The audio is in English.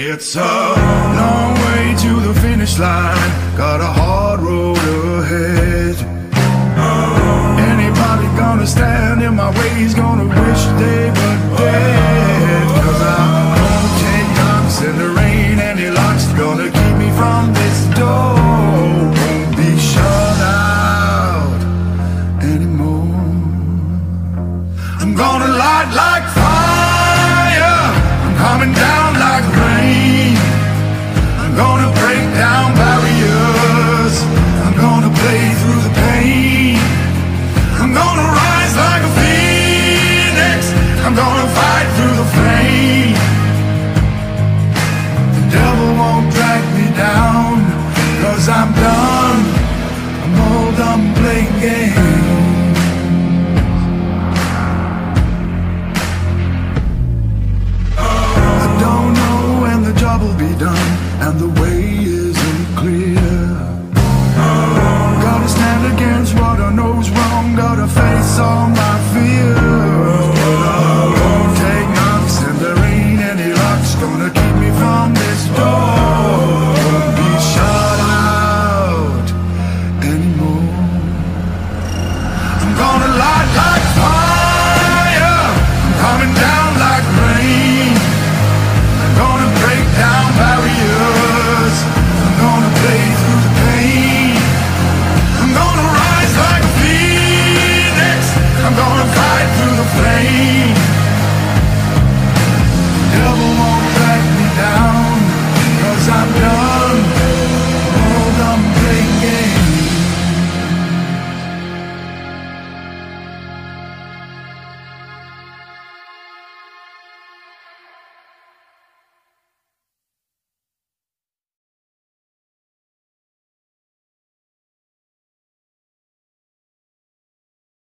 It's a long way to the finish line, got a hard road ahead. Anybody gonna stand in my way is gonna wish they were dead. Cause I'm gonna take knocks in the rain, any locks gonna keep me from this door. Won't be shut out anymore. I'm gonna light like fire, I'm coming down like rain. I'm gonna break down barriers, I'm gonna play through the pain. I'm gonna rise like a phoenix, I'm gonna fight through the flame. The devil won't drag me down, cause I'm done, I'm all done playing games. I don't know when the job will be done, and the way isn't clear. Gotta stand against what I know's wrong, gotta face all my